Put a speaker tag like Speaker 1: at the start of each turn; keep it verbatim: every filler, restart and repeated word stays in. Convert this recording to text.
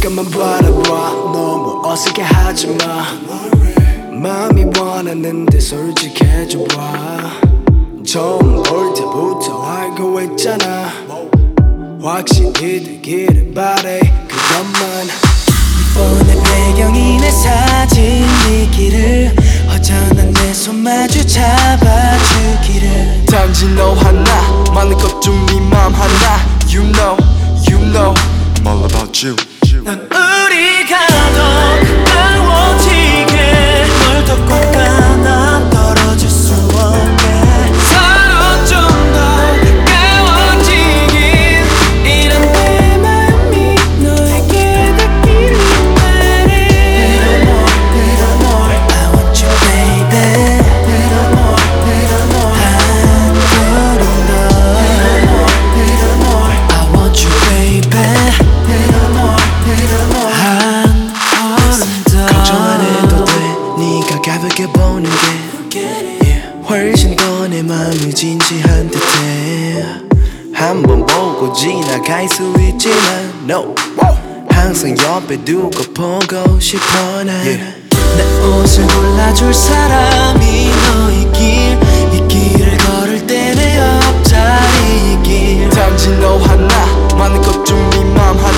Speaker 1: 잠깐만 바라봐. 너무 어색해 하지마. 마음이 원하는데 솔직해져봐. 처음 볼 때부터 알고 있잖아. 확신이 되기를 바래. 그것만.
Speaker 2: 폰의 배경이 내 사진이기를 허전한 내 손 마주 잡아주기를.
Speaker 1: 단지 너 하나 많은 것 중 네 맘 하나. You know, you know I'm all about you.
Speaker 2: 넌 우리가 더 가까워지게 널 더 꼭 안아 떨어질 수 없게 서로 좀 더 가까워지긴 이런 내 마음이 너에게 닿기를 바래. Little more, little more I want you baby. Little more, little more 한 걸음 더 Little more, little more I want you baby. Little more, little more 한 걸음 더 걱정 안 해도 돼. 네가 가볍게 보는 게 yeah. 훨씬 더 내 마음을 진지한 듯해. 한 번 보고 지나갈 수 있지만 no 항상 옆에 두고 보고 싶어 난. yeah. 내 옷을 골라줄 사람이 너이길 이 길을 걸을 때 내 옆자리이길
Speaker 1: 단지 너 하나 많은 것 중 네 맘 하나.